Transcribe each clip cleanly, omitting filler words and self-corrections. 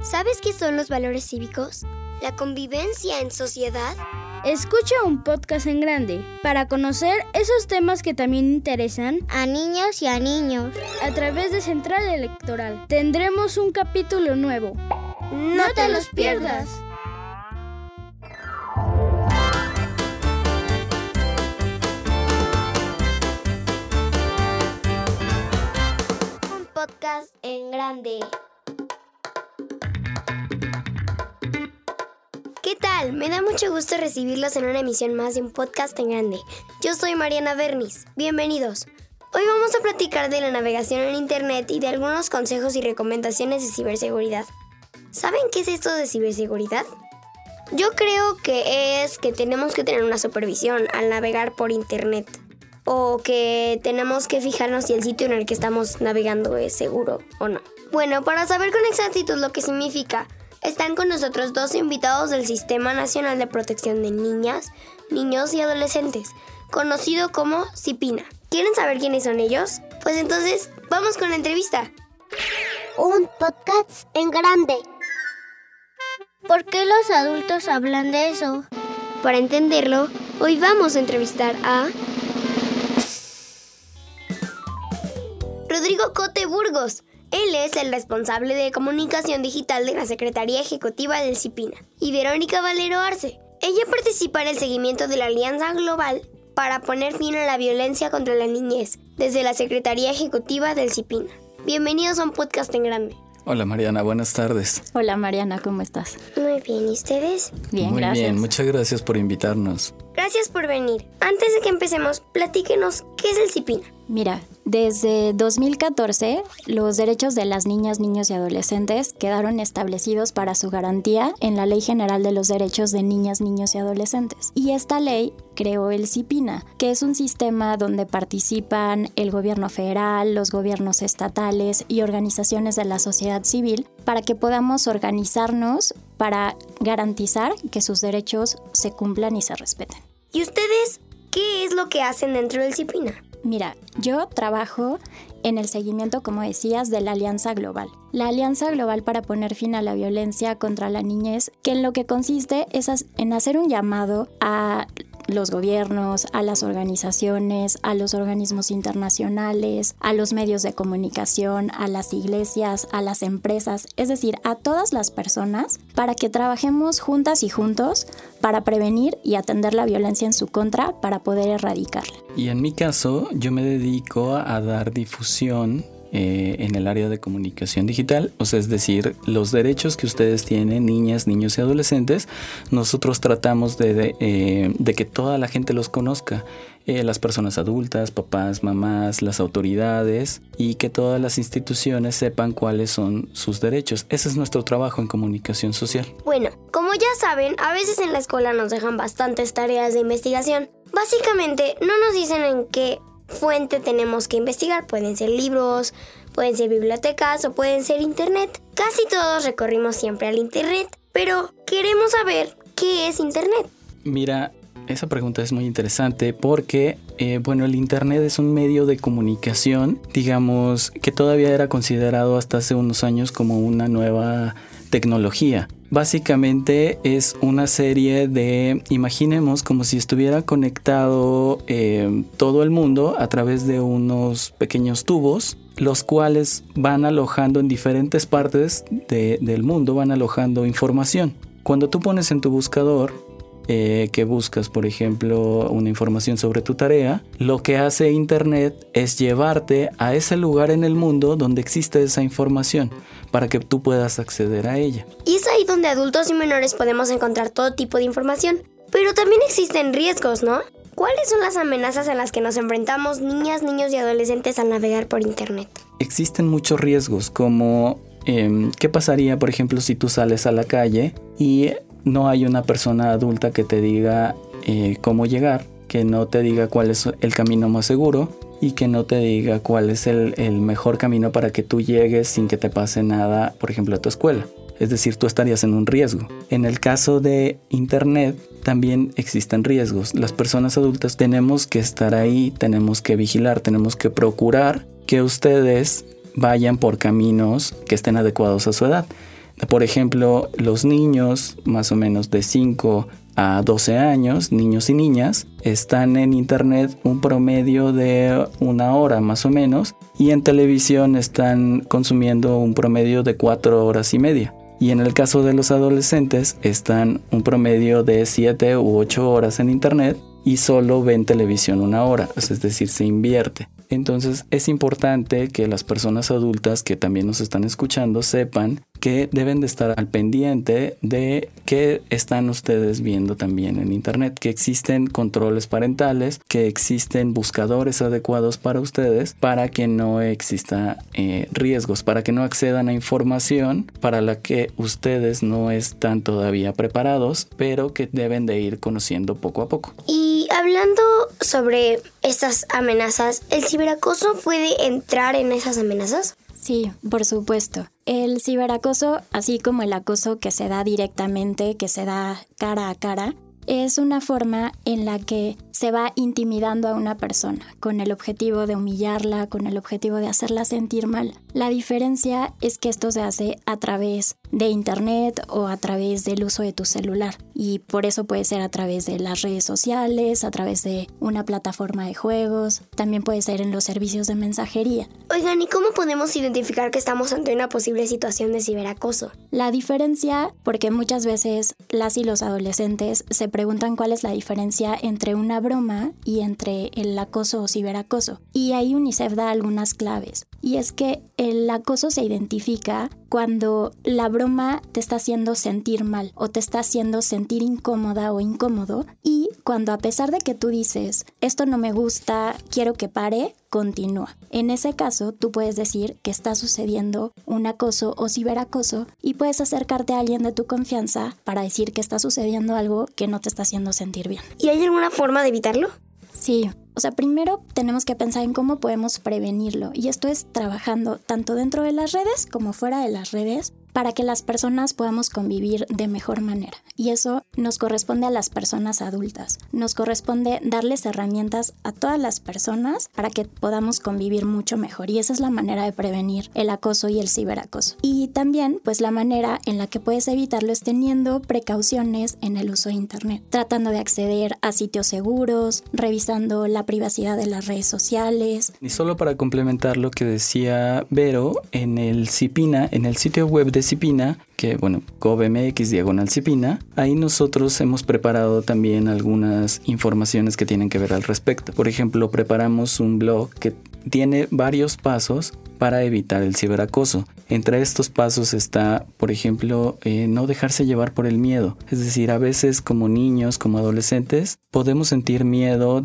¿Sabes qué son los valores cívicos? ¿La convivencia en sociedad? Escucha un podcast en grande para conocer esos temas que también interesan a niños y a niños. A través de Central Electoral tendremos un capítulo nuevo. ¡No te los pierdas! Un podcast en grande. ¿Qué tal? Me da mucho gusto recibirlos en una emisión más de un podcast en grande. Yo soy Mariana Bernis. Bienvenidos. Hoy vamos a platicar de la navegación en internet y de algunos consejos y recomendaciones de ciberseguridad. ¿Saben qué es esto de ciberseguridad? Yo creo que es que tenemos que tener una supervisión al navegar por internet. O que tenemos que fijarnos si el sitio en el que estamos navegando es seguro o no. Bueno, para saber con exactitud lo que significa, están con nosotros dos invitados del Sistema Nacional de Protección de Niñas, Niños y Adolescentes, conocido como CIPINA. ¿Quieren saber quiénes son ellos? Pues entonces, vamos con la entrevista. Un podcast en grande. ¿Por qué los adultos hablan de eso? Para entenderlo, hoy vamos a entrevistar a Rodrigo Cote Burgos. Él es el responsable de comunicación digital de la Secretaría Ejecutiva del CIPINA. Y Verónica Valero Arce. Ella participa en el seguimiento de la Alianza Global para poner fin a la violencia contra la niñez desde la Secretaría Ejecutiva del CIPINA. Bienvenidos a un podcast en grande. Hola Mariana, buenas tardes. Hola Mariana, ¿cómo estás? Muy bien, ¿y ustedes? Bien, Muy gracias. bien, muchas gracias por invitarnos. Gracias por venir. Antes de que empecemos, platíquenos qué es el CIPINA. Mira, desde 2014, los derechos de las niñas, niños y adolescentes quedaron establecidos para su garantía en la Ley General de los Derechos de Niñas, Niños y Adolescentes. Y esta ley creó el CIPINA, que es un sistema donde participan el gobierno federal, los gobiernos estatales y organizaciones de la sociedad civil para que podamos organizarnos para garantizar que sus derechos se cumplan y se respeten. ¿Y ustedes qué es lo que hacen dentro del CIPINA? Mira, yo trabajo en el seguimiento, como decías, de la Alianza Global. La Alianza Global para poner fin a la violencia contra la niñez, que en lo que consiste es en hacer un llamado a los gobiernos, a las organizaciones, a los organismos internacionales, a los medios de comunicación, a las iglesias, a las empresas, es decir, a todas las personas para que trabajemos juntas y juntos para prevenir y atender la violencia en su contra para poder erradicarla. Y en mi caso, yo me dedico a dar difusión en el área de comunicación digital, o sea, es decir, los derechos que ustedes tienen, niñas, niños y adolescentes, nosotros tratamos de que toda la gente los conozca, las personas adultas, papás, mamás, las autoridades, y que todas las instituciones sepan cuáles son sus derechos. Ese es nuestro trabajo en comunicación social. Bueno, como ya saben, a veces en la escuela nos dejan bastantes tareas de investigación. Básicamente, no nos dicen en qué fuente tenemos que investigar. Pueden ser libros, pueden ser bibliotecas o pueden ser internet. Casi todos recorrimos siempre al internet, pero queremos saber qué es internet. Mira, esa pregunta es muy interesante porque, el internet es un medio de comunicación, digamos, que todavía era considerado hasta hace unos años como una nueva tecnología. Básicamente es una serie de, imaginemos como si estuviera conectado todo el mundo a través de unos pequeños tubos, los cuales van alojando en diferentes partes del mundo, van alojando información. Cuando tú pones en tu buscador que buscas, por ejemplo, una información sobre tu tarea, lo que hace Internet es llevarte a ese lugar en el mundo donde existe esa información para que tú puedas acceder a ella. Y es ahí donde adultos y menores podemos encontrar todo tipo de información. Pero también existen riesgos, ¿no? ¿Cuáles son las amenazas a las que nos enfrentamos niñas, niños y adolescentes al navegar por Internet? Existen muchos riesgos, como ¿qué pasaría, por ejemplo, si tú sales a la calle y no hay una persona adulta que te diga cómo llegar, que no te diga cuál es el camino más seguro y que no te diga cuál es el mejor camino para que tú llegues sin que te pase nada, por ejemplo, a tu escuela? Es decir, tú estarías en un riesgo. En el caso de Internet también existen riesgos. Las personas adultas tenemos que estar ahí, tenemos que vigilar, tenemos que procurar que ustedes vayan por caminos que estén adecuados a su edad. Por ejemplo, los niños más o menos de 5 a 12 años, niños y niñas, están en internet un promedio de 1 hora más o menos, y en televisión están consumiendo un promedio de 4 horas y media. Y en el caso de los adolescentes están un promedio de 7 u 8 horas en internet y solo ven televisión 1 hora, es decir, se invierte. Entonces es importante que las personas adultas que también nos están escuchando sepan que deben de estar al pendiente de qué están ustedes viendo también en internet, que existen controles parentales, que existen buscadores adecuados para ustedes para que no exista riesgos, para que no accedan a información para la que ustedes no están todavía preparados, pero que deben de ir conociendo poco a poco. Y hablando sobre estas amenazas, ¿el ciberacoso puede entrar en esas amenazas? Sí, por supuesto. El ciberacoso, así como el acoso que se da directamente, que se da cara a cara, es una forma en la que se va intimidando a una persona con el objetivo de humillarla, con el objetivo de hacerla sentir mal. La diferencia es que esto se hace a través de internet o a través del uso de tu celular, y por eso puede ser a través de las redes sociales, a través de una plataforma de juegos, también puede ser en los servicios de mensajería. Oigan, ¿y cómo podemos identificar que estamos ante una posible situación de ciberacoso? La diferencia, porque muchas veces las y los adolescentes se preguntan cuál es la diferencia entre una broma y entre el acoso o ciberacoso, y ahí UNICEF da algunas claves, y es que el acoso se identifica cuando la broma te está haciendo sentir mal o te está haciendo sentir incómoda o incómodo, y cuando a pesar de que tú dices esto no me gusta, quiero que pare, continúa. En ese caso, tú puedes decir que está sucediendo un acoso o ciberacoso y puedes acercarte a alguien de tu confianza para decir que está sucediendo algo que no te está haciendo sentir bien. ¿Y hay alguna forma de evitarlo? Sí. O sea, primero tenemos que pensar en cómo podemos prevenirlo, y esto es trabajando tanto dentro de las redes como fuera de las redes para que las personas podamos convivir de mejor manera. Y eso nos corresponde a las personas adultas. Nos corresponde darles herramientas a todas las personas para que podamos convivir mucho mejor. Y esa es la manera de prevenir el acoso y el ciberacoso. Y también, pues la manera en la que puedes evitarlo es teniendo precauciones en el uso de internet, tratando de acceder a sitios seguros, revisando la privacidad de las redes sociales. Y solo para complementar lo que decía Vero, en el CIPINA, en el sitio web de CIPINA, que bueno, COVMX/CIPINA, ahí nosotros hemos preparado también algunas informaciones que tienen que ver al respecto. Por ejemplo, preparamos un blog que tiene varios pasos para evitar el ciberacoso. Entre estos pasos está, por ejemplo, no dejarse llevar por el miedo. Es decir, a veces como niños, como adolescentes, podemos sentir miedo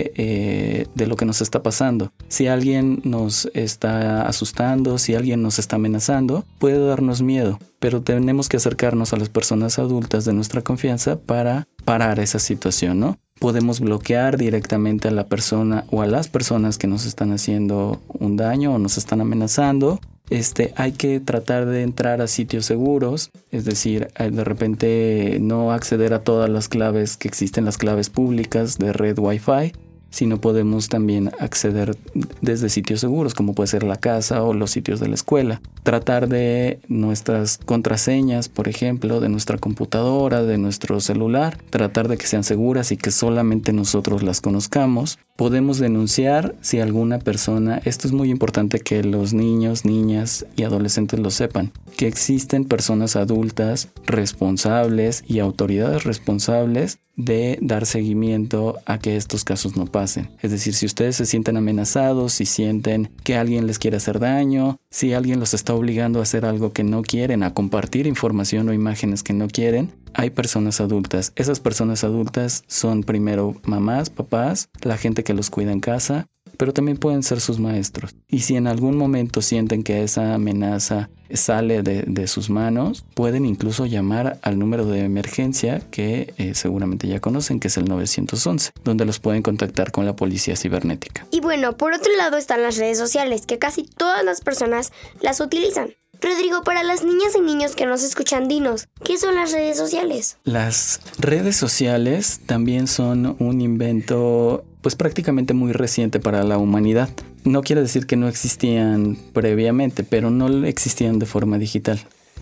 de lo que nos está pasando. Si alguien nos está asustando, si alguien nos está amenazando, puede darnos miedo. Pero tenemos que acercarnos a las personas adultas de nuestra confianza para parar esa situación, ¿no? Podemos bloquear directamente a la persona o a las personas que nos están haciendo un daño o nos están amenazando. Hay que tratar de entrar a sitios seguros, es decir, de repente no acceder a todas las claves que existen, las claves públicas de red Wi-Fi, sino podemos también acceder desde sitios seguros, como puede ser la casa o los sitios de la escuela. Tratar de nuestras contraseñas, por ejemplo, de nuestra computadora, de nuestro celular, tratar de que sean seguras y que solamente nosotros las conozcamos. Podemos denunciar si alguna persona, esto es muy importante que los niños, niñas y adolescentes lo sepan, que existen personas adultas responsables y autoridades responsables de dar seguimiento a que estos casos no pasen. Es decir, si ustedes se sienten amenazados, si sienten que alguien les quiere hacer daño, si alguien los está obligando a hacer algo que no quieren, a compartir información o imágenes que no quieren, hay personas adultas. Esas personas adultas son primero mamás, papás, la gente que los cuida en casa, pero también pueden ser sus maestros. Y si en algún momento sienten que esa amenaza sale de sus manos, pueden incluso llamar al número de emergencia que seguramente ya conocen, que es el 911, donde los pueden contactar con la policía cibernética. Y bueno, por otro lado están las redes sociales, que casi todas las personas las utilizan. Rodrigo, para las niñas y niños que nos escuchan, dinos, ¿qué son las redes sociales? Las redes sociales también son un invento pues prácticamente muy reciente para la humanidad. No quiere decir que no existían previamente, pero no existían de forma digital.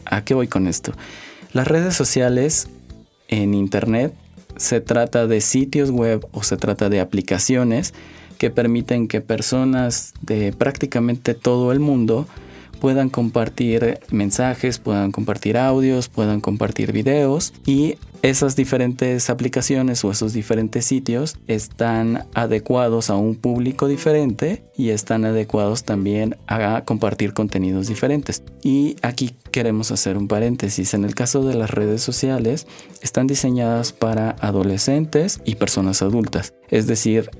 ¿A qué voy con esto? Las redes sociales en Internet se trata de sitios web o se trata de aplicaciones que permiten que personas de prácticamente todo el mundo puedan compartir mensajes, puedan compartir audios, puedan compartir videos, y esas diferentes aplicaciones o esos diferentes sitios están adecuados a un público diferente y están adecuados también a compartir contenidos diferentes. Y aquí queremos hacer un paréntesis. En el caso de las redes sociales, están diseñadas para adolescentes y personas adultas. Es decir,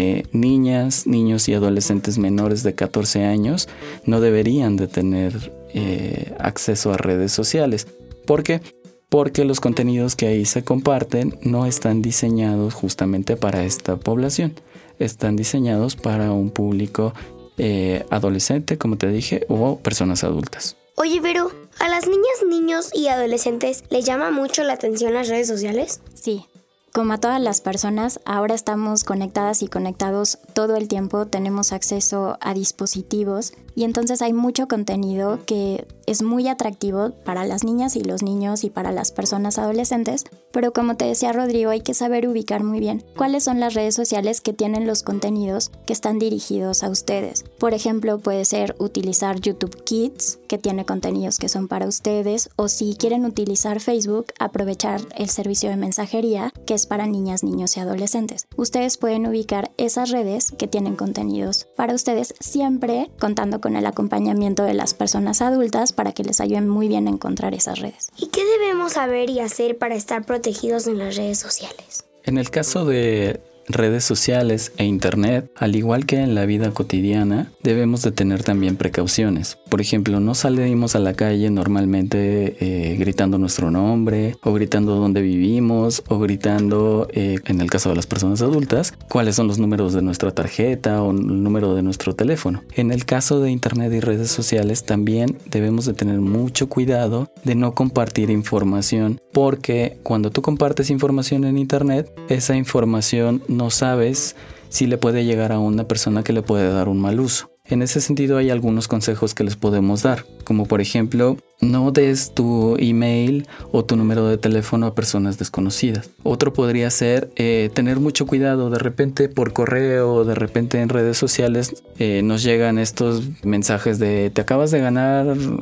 niñas, niños y adolescentes menores de 14 años no deberían de tener acceso a redes sociales. ¿Por qué? Porque los contenidos que ahí se comparten no están diseñados justamente para esta población. Están diseñados para un público adolescente, como te dije, o personas adultas. Oye, Vero, ¿a las niñas, niños y adolescentes les llama mucho la atención las redes sociales? Sí. Como a todas las personas, ahora estamos conectadas y conectados todo el tiempo, tenemos acceso a dispositivos y entonces hay mucho contenido que es muy atractivo para las niñas y los niños y para las personas adolescentes, pero como te decía Rodrigo, hay que saber ubicar muy bien cuáles son las redes sociales que tienen los contenidos que están dirigidos a ustedes. Por ejemplo, puede ser utilizar YouTube Kids, que tiene contenidos que son para ustedes, o si quieren utilizar Facebook, aprovechar el servicio de mensajería, que es para niñas, niños y adolescentes. Ustedes pueden ubicar esas redes que tienen contenidos para ustedes, siempre contando con el acompañamiento de las personas adultas para que les ayuden muy bien a encontrar esas redes. ¿Y qué debemos saber y hacer para estar protegidos en las redes sociales? En el caso de redes sociales e internet, al igual que en la vida cotidiana, debemos de tener también precauciones. Por ejemplo, no salimos a la calle normalmente gritando nuestro nombre, o gritando dónde vivimos, o gritando, en el caso de las personas adultas, cuáles son los números de nuestra tarjeta o el número de nuestro teléfono. En el caso de internet y redes sociales, también debemos de tener mucho cuidado de no compartir información, porque cuando tú compartes información en internet, esa información no sabes si le puede llegar a una persona que le puede dar un mal uso. En ese sentido hay algunos consejos que les podemos dar, como por ejemplo, no des tu email o tu número de teléfono a personas desconocidas. Otro podría ser tener mucho cuidado. De repente por correo, de repente en redes sociales nos llegan estos mensajes de te acabas de ganar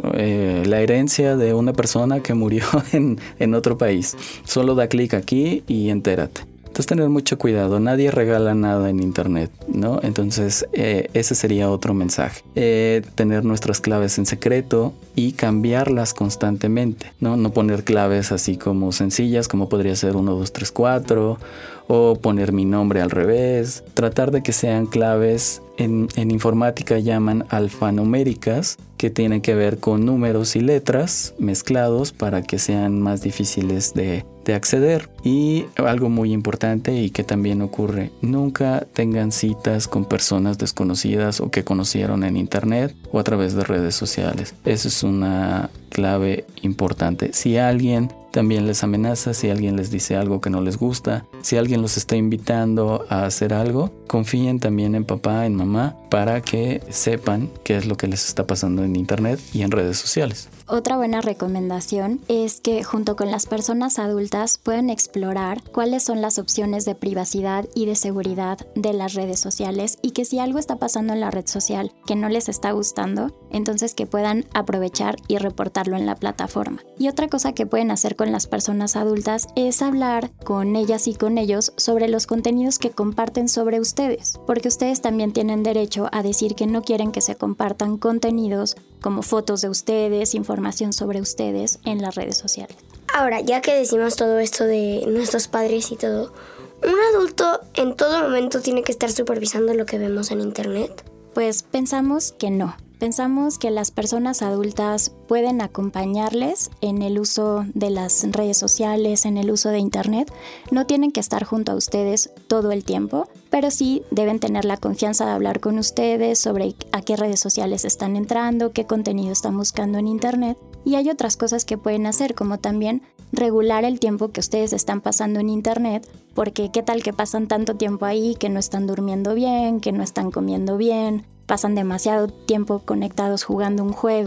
la herencia de una persona que murió en otro país. Solo da clic aquí y entérate. Entonces tener mucho cuidado, nadie regala nada en internet, ¿no? Entonces ese sería otro mensaje. Tener nuestras claves en secreto y cambiarlas constantemente, ¿no? No poner claves así como sencillas, como podría ser 1, 2, 3, 4, o poner mi nombre al revés. Tratar de que sean claves, en informática llaman alfanuméricas, que tienen que ver con números y letras mezclados para que sean más difíciles de acceder. Y algo muy importante y que también ocurre, nunca tengan citas con personas desconocidas o que conocieron en internet o a través de redes sociales. Eso es una clave importante. Si alguien también les amenaza, si alguien les dice algo que no les gusta, si alguien los está invitando a hacer algo, confíen también en papá, en mamá, para que sepan qué es lo que les está pasando en internet y en redes sociales. Otra buena recomendación es que junto con las personas adultas puedan explorar cuáles son las opciones de privacidad y de seguridad de las redes sociales, y que si algo está pasando en la red social que no les está gustando, entonces que puedan aprovechar y reportarlo en la plataforma. Y otra cosa que pueden hacer con las personas adultas es hablar con ellas y con ellos sobre los contenidos que comparten sobre ustedes, porque ustedes también tienen derecho a decir que no quieren que se compartan contenidos como fotos de ustedes, información sobre ustedes en las redes sociales. Ahora, ya que decimos todo esto de nuestros padres y todo, ¿un adulto en todo momento tiene que estar supervisando lo que vemos en internet? Pues pensamos que no. Pensamos que las personas adultas pueden acompañarles en el uso de las redes sociales, en el uso de internet. No tienen que estar junto a ustedes todo el tiempo, pero sí deben tener la confianza de hablar con ustedes sobre a qué redes sociales están entrando, qué contenido están buscando en internet. Y hay otras cosas que pueden hacer, como también regular el tiempo que ustedes están pasando en internet, porque qué tal que pasan tanto tiempo ahí que no están durmiendo bien, que no están comiendo bien, pasan demasiado tiempo conectados jugando un juego,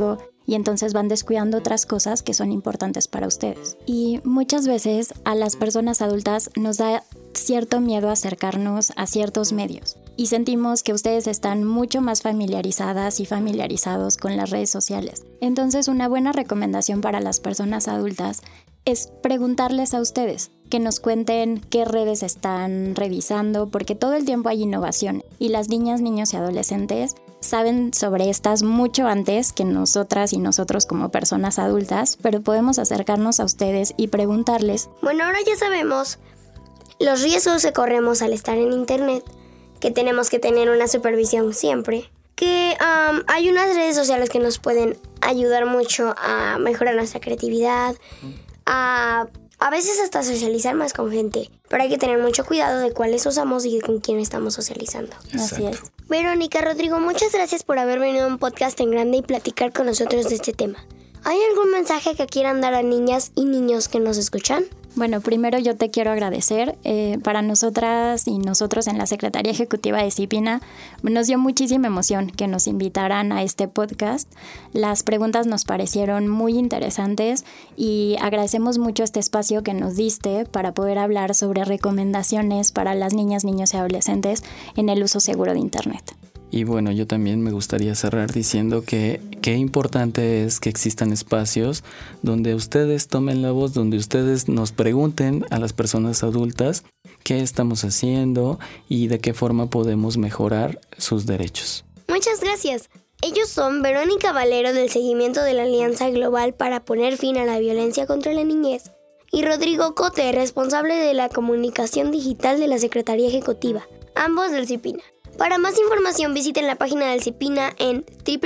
y entonces van descuidando otras cosas que son importantes para ustedes. Y muchas veces a las personas adultas nos da cierto miedo acercarnos a ciertos medios y sentimos que ustedes están mucho más familiarizadas y familiarizados con las redes sociales. Entonces, una buena recomendación para las personas adultas es preguntarles a ustedes, que nos cuenten qué redes están revisando, porque todo el tiempo hay innovación y las niñas, niños y adolescentes saben sobre estas mucho antes que nosotras y nosotros como personas adultas, pero podemos acercarnos a ustedes y preguntarles. Bueno, ahora ya sabemos los riesgos que corremos al estar en internet, que tenemos que tener una supervisión siempre, que hay unas redes sociales que nos pueden ayudar mucho a mejorar nuestra creatividad, a veces hasta socializar más con gente, pero hay que tener mucho cuidado de cuáles usamos y con quién estamos socializando. Así es. Verónica, Rodrigo, muchas gracias por haber venido a un podcast en grande y platicar con nosotros de este tema. ¿Hay algún mensaje que quieran dar a niñas y niños que nos escuchan? Bueno, primero yo te quiero agradecer. Para nosotras y nosotros en la Secretaría Ejecutiva de CIPINA nos dio muchísima emoción que nos invitaran a este podcast. Las preguntas nos parecieron muy interesantes y agradecemos mucho este espacio que nos diste para poder hablar sobre recomendaciones para las niñas, niños y adolescentes en el uso seguro de Internet. Y bueno, yo también me gustaría cerrar diciendo que qué importante es que existan espacios donde ustedes tomen la voz, donde ustedes nos pregunten a las personas adultas qué estamos haciendo y de qué forma podemos mejorar sus derechos. Muchas gracias. Ellos son Verónica Valero del seguimiento de la Alianza Global para poner fin a la violencia contra la niñez y Rodrigo Cote, responsable de la comunicación digital de la Secretaría Ejecutiva, ambos del CIPINA. Para más información visiten la página del CIPINA en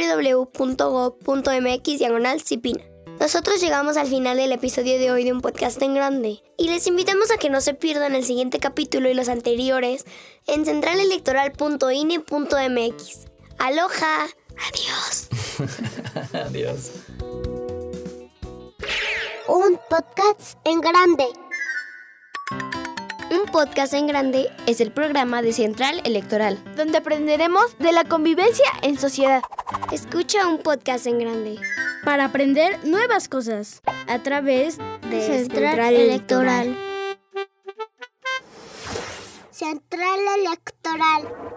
www.gov.mx/CIPINA. Nosotros llegamos al final del episodio de hoy de Un Podcast en Grande y les invitamos a que no se pierdan el siguiente capítulo y los anteriores en centralelectoral.ine.mx. ¡Aloha! ¡Adiós! Adiós. Un podcast en grande. Un Podcast en Grande es el programa de Central Electoral, donde aprenderemos de la convivencia en sociedad. Escucha Un Podcast en Grande Para aprender nuevas cosas a través de Central Electoral. Central Electoral.